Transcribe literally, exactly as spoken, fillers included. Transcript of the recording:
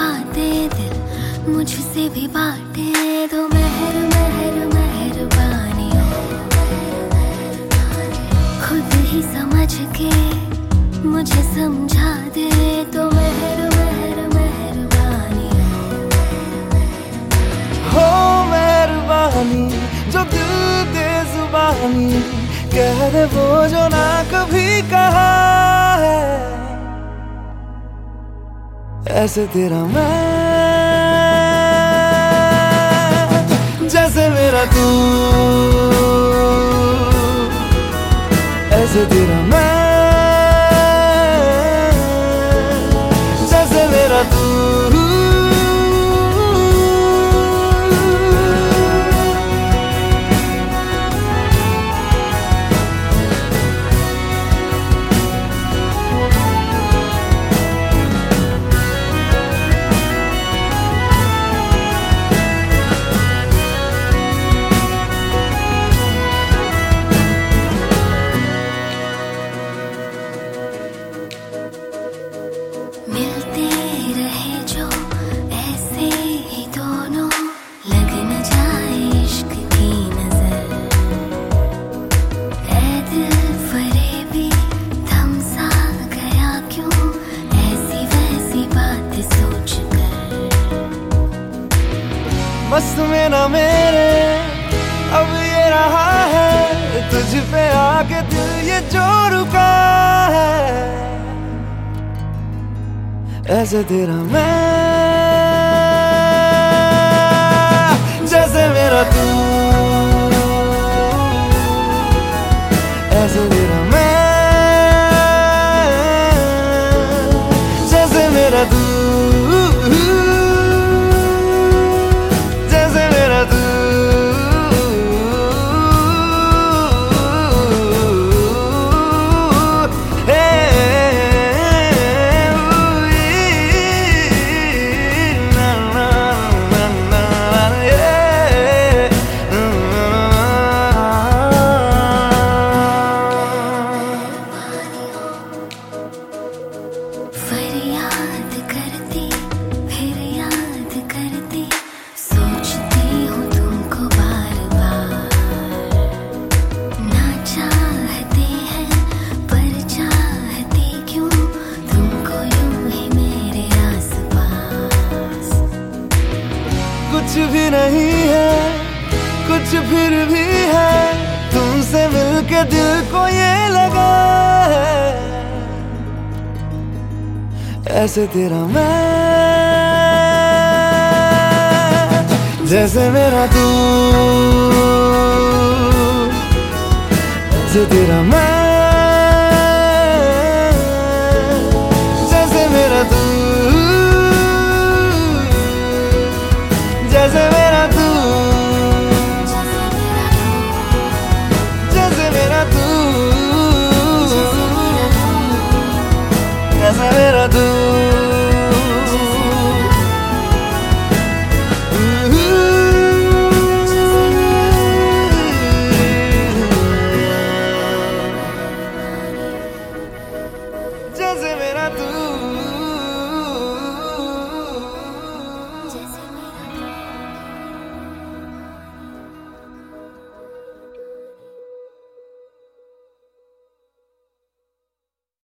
बातें दिल मुझसे भी बांटे तो मेहर मेहर मेहरबानी खुद ही समझ के मुझे समझा दे तो मेहर मेहर मेहरबानी हो मेहरबानी जो दिल दे जुबानी कह दे वो जो ना कभी कहा है ऐसे तेरा मैं जैसे मेरा तू ऐसे तेरा मैं जैसे मेरा तू बस में ना मेरे अब ये रहा है तुझ पे आके दिल ये जो रुका है ऐसे तेरा मैं जैसे मेरा तू ऐसे तेरा मैं जैसे मेरा तू कुछ भी नहीं है कुछ फिर भी है तुमसे मिलके दिल को ये लगा है ऐसे तेरा मैं जैसे मेरा तू ऐसे तेरा मैं जैसे मेरा तू जैसे मेरा तू जैसे मेरा तू जैसे मेरा तू जैसे मेरा तू